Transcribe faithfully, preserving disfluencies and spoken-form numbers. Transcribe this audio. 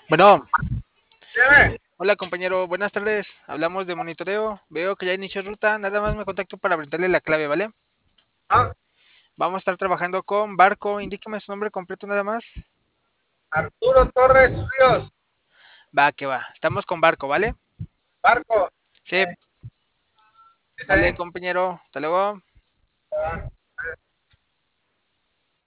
Bueno, Dime. hola compañero, buenas tardes. Hablamos de monitoreo. Veo que ya inició ruta. Nada más me contacto para brindarle la clave, ¿vale? Ah, Vamos a estar trabajando con Barco. Indíqueme su nombre completo nada más. Arturo Torres Ríos, Va, que va. Estamos con Barco, ¿vale? Barco. Sí, Está vale, bien. compañero. Hasta luego.